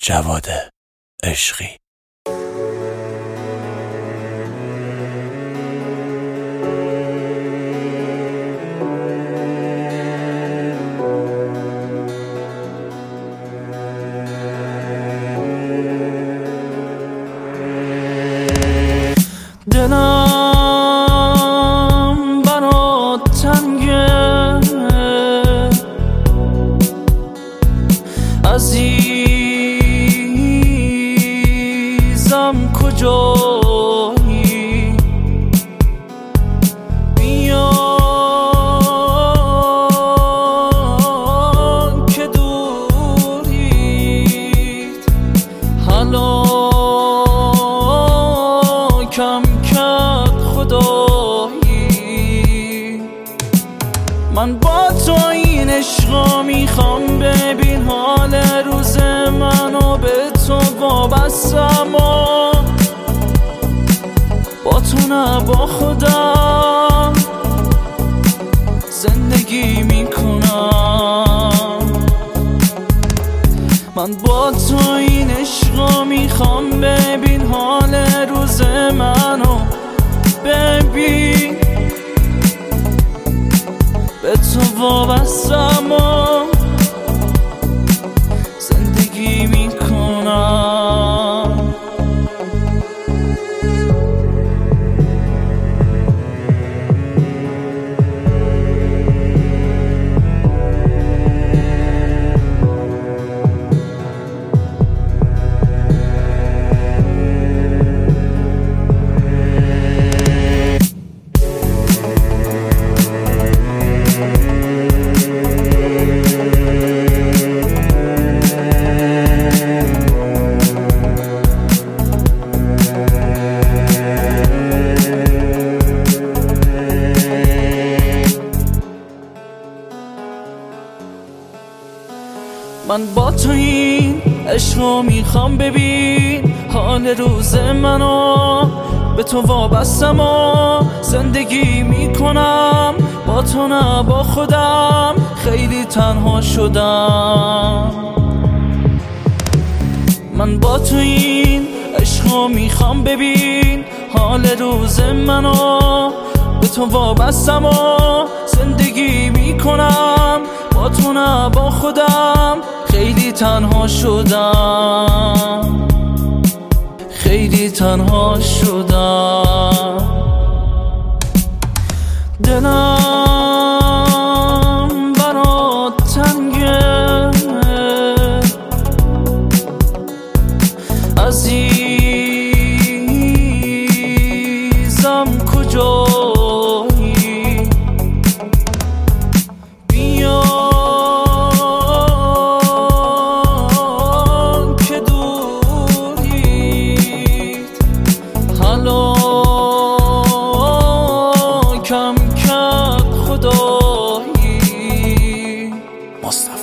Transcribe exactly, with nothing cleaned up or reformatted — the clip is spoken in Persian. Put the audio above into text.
جواد عشقی. دلم برات تنگه، عزیزم کجایی؟ بیا که دورید، هلاکم کرد خدایی. من با تو این عشقا میخوام، ببین حال روز منو، به تو وابستم و با تو نه با خودم زندگی میکنم. من با تو این عشقا میخوام، ببین حال روز منو، ببین به تو وابستم و زندگی میکنم. من با تو این عشقو میخوام، ببین حال روز منو، به تو وابستم و زندگی میکنم. با تو نه با خودم خیلی تنها شدم. من با تو این عشقو میخوام، ببین حال روز منو، به تو وابستم و زندگی میکنم. با تو نه با خودم خیلی تنها شدم، خیلی تنها شدم. دلم برات تنگه، عزیزم کجایی؟ بیا که دورید، هلاکم کرد خدایی. مصطفی